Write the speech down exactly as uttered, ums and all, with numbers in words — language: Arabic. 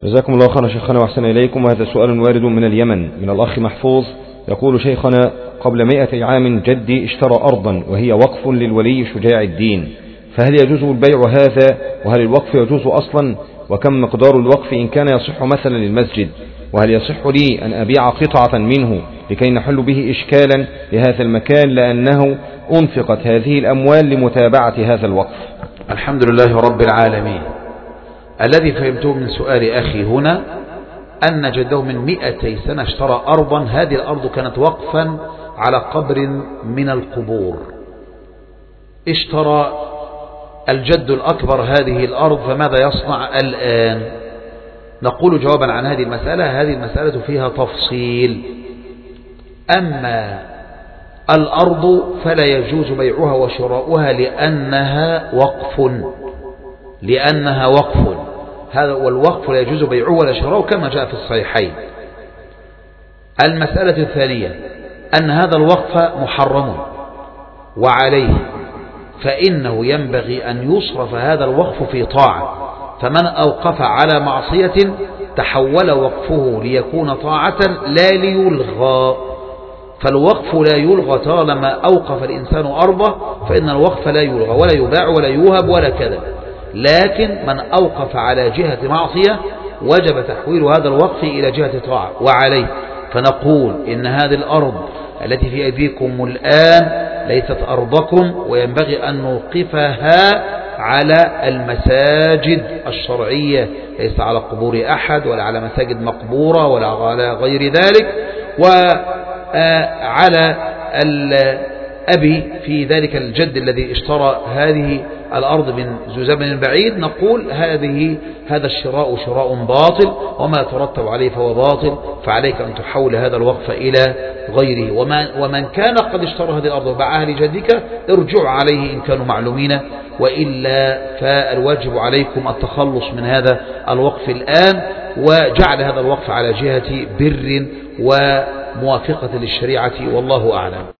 جزاكم الله خيرا شيخنا وأحسن إليكم. وهذا سؤال وارد من اليمن من الأخ محفوظ يقول: شيخنا، قبل مائة عام جدي اشترى أرضا وهي وقف للولي شجاع الدين، فهل يجوز البيع هذا؟ وهل الوقف يجوز أصلا؟ وكم مقدار الوقف إن كان يصح مثلا للمسجد؟ وهل يصح لي أن أبيع قطعة منه لكي نحل به إشكالا لهذا المكان، لأنه أنفقت هذه الأموال لمتابعة هذا الوقف؟ الحمد لله رب العالمين. الذي فهمته من سؤال أخي هنا أن جده من مئتي سنة اشترى أرضا، هذه الأرض كانت وقفا على قبر من القبور. اشترى الجد الأكبر هذه الأرض، فماذا يصنع الآن؟ نقول جوابا عن هذه المسألة: هذه المسألة فيها تفصيل. أما الأرض فلا يجوز بيعها وشراؤها لأنها وقف، لأنها وقف هذا والوقف لا يجوز بيعه ولا شراؤه كما جاء في الصحيحين. المسألة الثانية أن هذا الوقف محرم، وعليه فإنه ينبغي أن يصرف هذا الوقف في طاعة، فمن أوقف على معصية تحول وقفه ليكون طاعة لا ليلغى، فالوقف لا يلغى طالما أوقف الإنسان أرضه، فإن الوقف لا يلغى ولا يباع ولا يوهب ولا كذا. لكن من أوقف على جهة معصية وجب تحويل هذا الوقف إلى جهة طاعة، وعليه فنقول إن هذه الأرض التي في أيديكم الآن ليست أرضكم، وينبغي أن نوقفها على المساجد الشرعية، ليس على قبور أحد ولا على مساجد مقبورة ولا على غير ذلك. وعلى الأبي في ذلك الجد الذي اشترى هذه الأرض من ذو زمن بعيد نقول هذه هذا الشراء شراء باطل، وما ترتب عليه فهو باطل، فعليك أن تحول هذا الوقف إلى غيره. ومن كان قد اشترى هذه الأرض وباعها لجدك ارجع عليه إن كانوا معلومين، وإلا فالواجب عليكم التخلص من هذا الوقف الآن، وجعل هذا الوقف على جهة بر وموافقة للشريعة، والله أعلم.